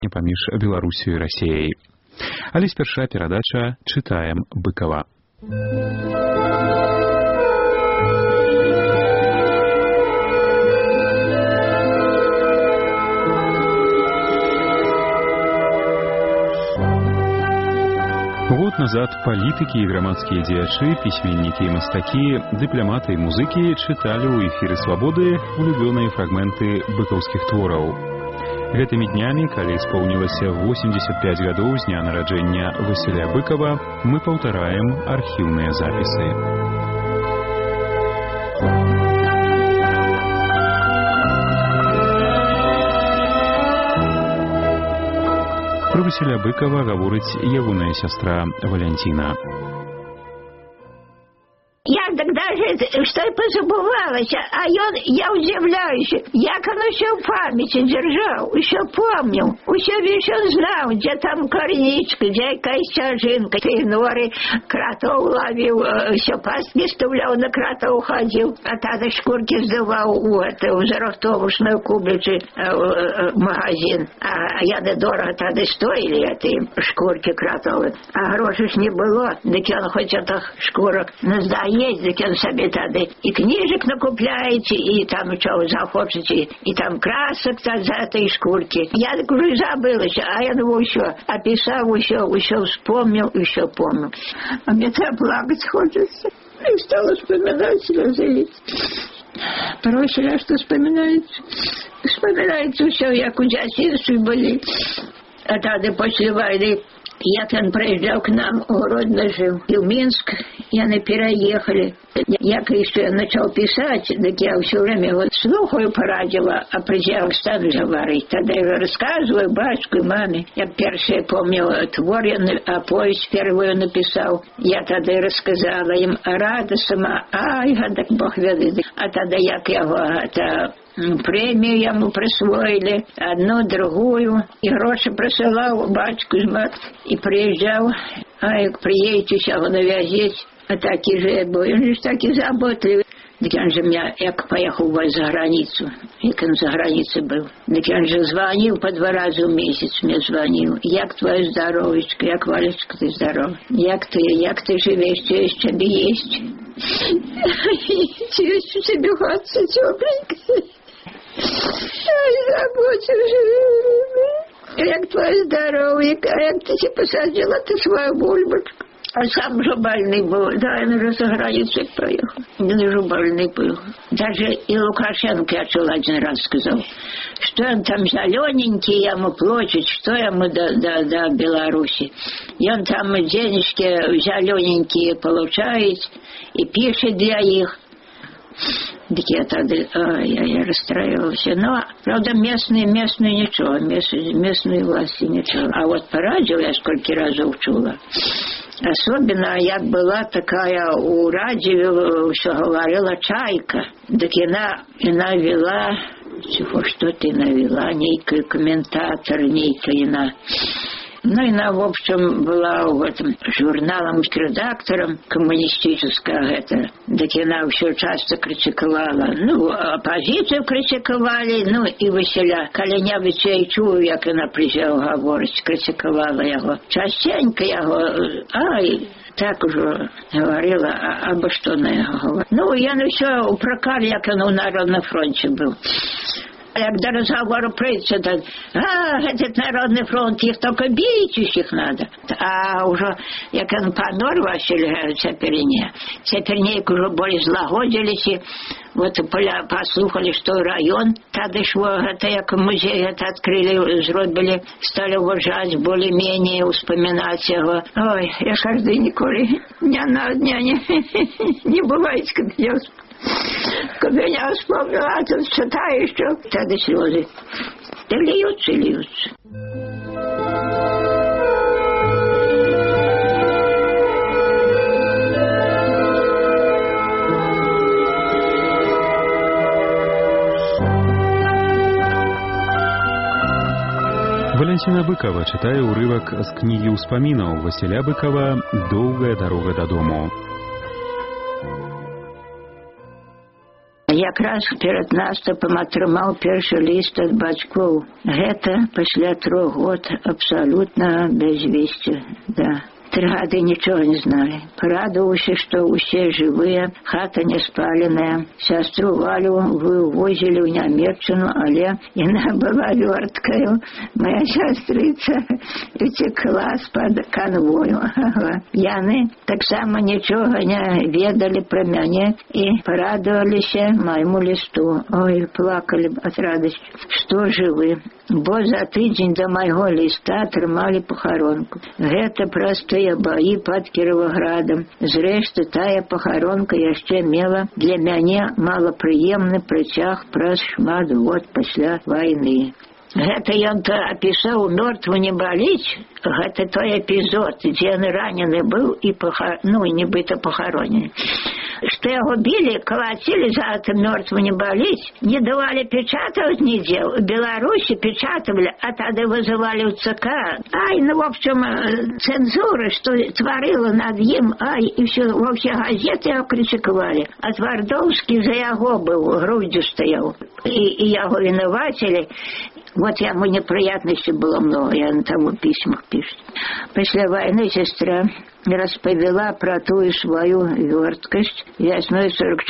паміж Беларусю і Расіяй. Але спярша перадача «Чытаем Быкова». Год назад палітыкі і грамадскія дзеячы, пісьменнікі і мастакі, дыпламаты і музыкі чыталі ў эфіры «Свабоды» улюбёныя фрагменты быкаўскіх твораў. Гэтымі днямі, калі исполнілася 85 гадоў з дня нараджэння Васіля Быкова, мы паўтараем архіўныя запісы. Про Васіля Быкова гаворыць ягоная сястра Валянціна. Я тогда же что и позабывалась, я удивляюсь, як он все в памяти держал, все помнил, все весь он знал, где там корничка, где костяжинка, и норы, кротов ловил, все пастки вставлял, на кротов ходил, а тогда шкурки сдавал в зарахтовочную кублицу магазин, а яды дорого тогда стоили, эти шкурки кротовые, а грошей ж не было, так он хоть этих шкурок наздает, так он себе тогда и книжек накупляете, и там что захочете, и там красок за этой шкурки. Я так уже забылась, а я думаю, еще описал, еще вспомнил, еще помнил. А мне так плакать хочется. И стала вспоминать, слезы лить. Просила, что вспоминается. Вспоминается все, як у детстве были. А тогда после войны, як он приезжал к нам, Гродно жил, и в Минск, и они переехали. Як еще начал писать, так я все время вот слухаю по радио, а приезжал стану говорить. Тогда я рассказываю батюшку и маме. Я первый помню твор, а повесть первую написал. Я тогда и рассказала им, а рада сама, ай, так Бог ведает. А тогда як его это... премию ему присвоили, одну, другую, и гроши присылал батюшку из мат, и приезжал, а як приедете, его навязеть, а таки же был, он же таки заботливый. Так он же меня, як поехал за границу, як он за границей был, так он же звонил по 2 раза в месяц, мне звонил, як твое здоровечко, як Валечка, ты здоров, як ты живешь, что есть, тебе есть? Есть у тебя хатца тепленькая. Ай, заботу живи. Як твое здоровье, як ты себе посадила ты свою бульбочку. А сам уже больный был. Да, он уже за границей поехал. Он уже больный был. Даже и Лукашенко, я чул один раз сказал, что он там зелененький, ему платит, что ему до Беларуси. И он там денежки зелененькие получает и пишет для их. Так я тогда, я расстраивался. Но, правда, местные ничего, местные власти ничего. А вот по радио я сколько разов чула. Особенно, як была такая у радио, все говорила Чайка. Так она вела, что-то навела, некий комментатор, некий она. Ну, она, в общем, была в этом журналом редактором коммунистического это. Так она все часто критиковала. Ну, оппозицию критиковали, ну, и Василя Калинявича я чую, як она приезжала говорить, критиковала его. Частенько его, так уже говорила, або что на его говорила. Ну, я на все упрекал, як он у Народном фронте был. Як до разговору прийдеться, этот Народный фронт, их только бить их надо. А уже, як он помер, Василий Цепернейк уже более злагодились, вот послухали, что район, тогда шло, это як музей это открыли, зробили, стали уважать, более-менее вспоминать его. Ой, я каждый николи, дня на дня не бывает, когда я вспомнила, а тут читаю еще, тогда слезы. Да льются. Валянціна Быкова чытае ўрывак з кнігі ўспамінаў Васіля Быкова «Доўгая дарога дадому». Якраз перад наступам атрымаў першы ліст ад бацькоў. Гэта пасля 3 год абсалютна безвесця, да. 3 гады нічога не зналі. Парадаваўся, што ўсе жывыя, хата не спаленая. Сястру Валю вывозілі ў Нямецчыну, але яна была вёрткаю. Моя сястрыца уцекла з-пад канвою. Яны таксама нічога не ведалі пра мяне і парадаваліся майму лісту. Ой, плакалі ад радасці, што жывы. Бо за тыдзень да майго ліста атрымалі пахаронку. Гэта простыя баі пад Кіроваградам. Зрэшты, тая пахаронка яшчэ мела для мяне малапрыемны прыцяг праз шмат год пасля вайны. Гэта ён то апісаў «Мёртву не баліць». Гэта той эпізод, дзе ён ранены быў і нібыта пахаронены. Што яго білі, калацілі за это «Мёртву не баліць». Не давалі печатаваць нідзе. У Беларусі печатавалі, а тады вызывалі ў ЦК. Ай, в общем, цэнзура, што тварыла над ім, ай, і все, во ўсе газеты яго крытыкавалі. А Твардоўскі за яго быў, грудзю стаяў. І яго вінавацілі. Вот яму неприятностей было много, я там у письмах пишу. После войны сестра распавяла про тую свою вёрткасць. Вясной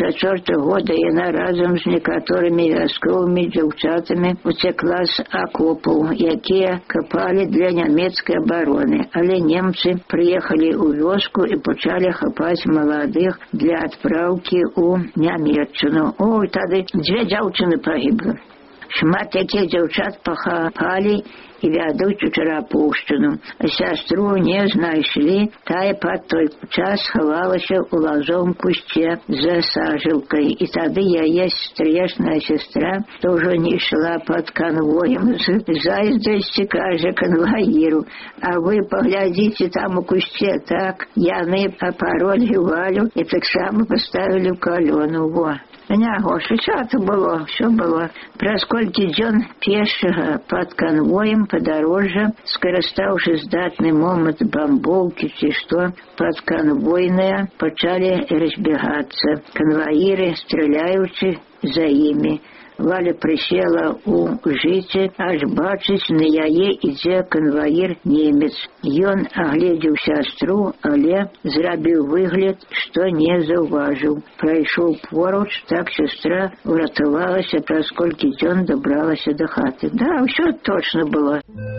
44 года яна разом з некаторымі вясковымі дзяўчатамі уцекла з акопаў, якія капалі для нямецкай абароны. Але немцы прыехалі ў вёску і пачалі хапаць маладых для адпраўкі ў Нямецчыну. Ой, тады 2 дзяўчыны пагіблі. Шмат якіх дзяўчат пахапалі і вядуць у Чарапушчыну. Сястру не знайшлі, тая пад той час хавалася ў лазовым кусце за сажалкай. І тады яе стрешная сестра, што ўжо не ішла пад канвоем, з зайздрасці кажа канваіру: «А вы паглядзіце там у кусце, так?» Яны апаролі Валю і таксама паставілі ў калёну. Во! Няго, шычата было, все было. Праз колькі дзён пешага пад канвоем падарожжа, скарыстаўшы здатны момант бамбоўкі ці што, падканвойныя пачалі разбегацца. Канваіры, страляючы за імі. Валя прысела ў жыце, аж бачыць, на яе ідзе канваір немец. Ён агледзеў сястру, але зрабіў выгляд, што не заўважыў. Прайшоў поруч, так сестра уратавалася, праз колькі дзён дабралася да хаты. Да, ўсё точно было.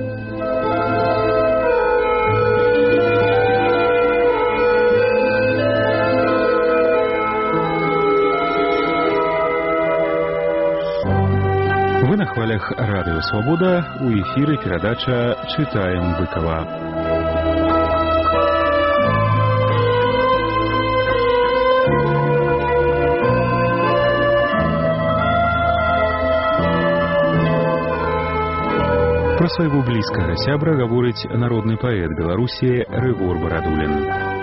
Вы на хвалях радыё «Свабода», у эфіры перадача «Чытаем Быкова». Пра свайго блізкага сябра гаворыць народны паэт Беларусі Рыгор Барадулін.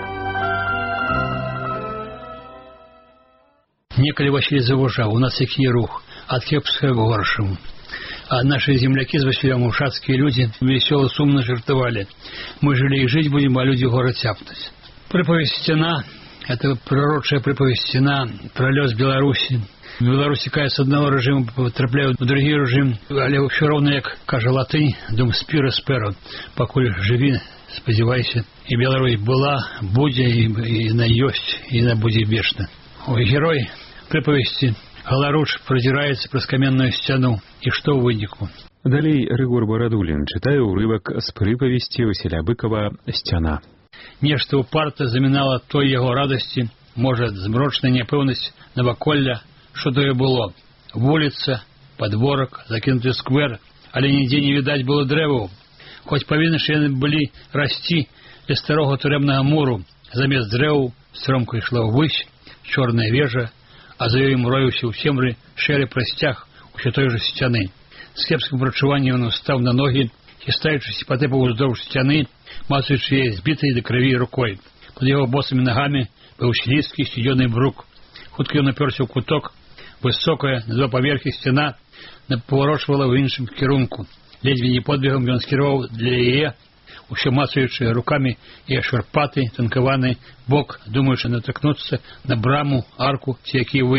Некалі Васіль заважаў, у нас які рух, ад кепскага к горшаму. А наши земляки с Василем ушацкие люди весело, сумно жартовали. Мы жили и жить будем, а люди город тяпнуть. Приповесть «Стена» — это пророчая приповесть «Стена» про лёс Беларуси. В Беларуси, с одного режима потрапляют в другий режим, але все равно, як каже латынь, дум спира сперо, покуль живи, сподівайся. И Беларусь была, буде, и на ёсть, и на буде вечно. Ой, герой приповести Галаруч продзіраецца праз каменную сцяну. І што ў выніку? Далей Рыгор Барадулін чытае ўрывак з прыпавесці Васіля Быкова «Сцяна». Нешта ўпарта замінала той яго радасці, можа, змрочная няпэўнасць наваколля, што тое было. Вуліца, падворак, закінуты сквер, але нідзе не відаць было дрэваў. Хоць павінны ж яны былі расці ля старога турэмнага муру, замест дрэваў стромка ішла ўвысь чорная вежа, а за ёй мроіўся ў цемры шэры прасцяг усё той жа сцяны. З кепскім прачуваннем ён устаў на ногі, хістаючыся патэпаў уздоўж сцяны, мацаючы яе збітай да крыві рукой. Пад яго босымі нагамі быў слізкі сцюдзёны брук. Хутка ён напёрся ў куток. Высокая, на 2 паверхі сцяна паварочвала ў іншым кірунку. Ледзьве не подбегам ён скіраваў для яе, усё мацаючы рукамі яе шарпаты, танкаваны бок, думаючы натыкнуцца на браму, арку ці які выезд.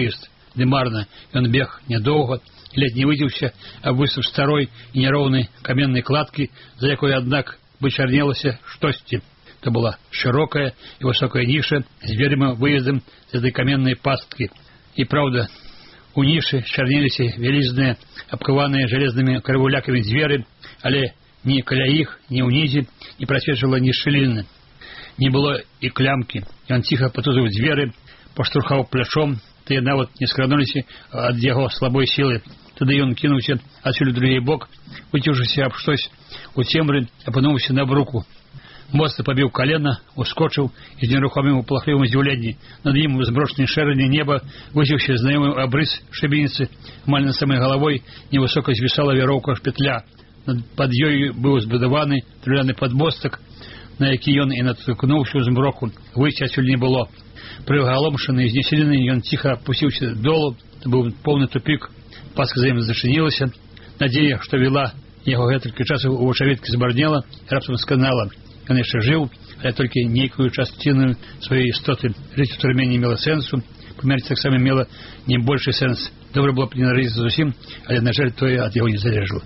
ды марна. Ён бег нядоўга, ледь не выдзеўся аб выступ старой і няроўнай каменнай кладкі, за якой, аднак, бы чарнелася штосьці. То была шырокая і высокая ніша з верым выездам з этой каменнай пасткі. І праўда, у нішы чарнеліся вялізныя, абкаваныя жалезнымі карвулякамі дзверы, але ні каля іх, ні ўнізе не прасвечвала ні шчыліны. Не было і клямкі. Ён ціха патузаў дзверы, паштурхаў плячом, тыя нават не скрануліся ад яго слабой сілы. Тады ён кінуўся адсюль у другі бок, выцеўшыся аб штось у цемры, апынуўся на бруку. Моцна пабіў калена, ускочыў і з нерухомым палахлівым здзіўленні. Над ім у змрочнай шэрані неба высеўся знаёмы абрыс шыбеніцы. Амаль над самай галавой невысока звісала вяроўка петля. Пад ёю быў збудаваны драўляны падмостак, на які ён і натыкнуўся ў змроку. Выйсця адсюль не было. Прыгаломшаны і знесілены, ён ціха апусціўся долу. Быў поўны тупік. Паска за ім зачынілася. Надзея, што вела яго гэтулькі часу у вачавіткі, збарнела і раптам сканала. Ён яшчэ жыў, але толькі нейкую частину сваёй істоты. Жыць у турме не мела сэнсу, памерці таксама мела не большы сэнс. Добра было б не нарадзіцца зусім, але, на жаль, тое ад яго не залежала.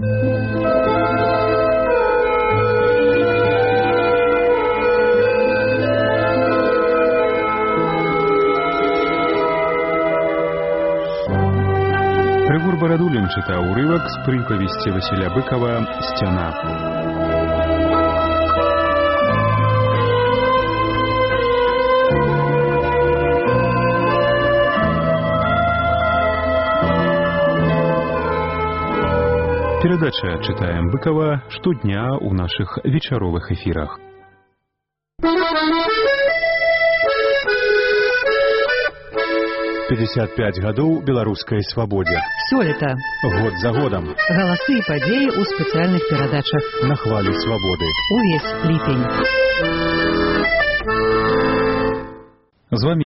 Рыгор Барадулін чытаў урывак з прыпавесці Васіля Быкова «Сцяна». Перадача «Читаем Быкова» штодня ў нашых вечаровых эфірах. «55 гадоў беларускай свабодзе». Сёлета. Год за годам. Галасы і падзеі ў спецыяльных перадачах. На хвалі свабоды. Увесь ліпень. З вамі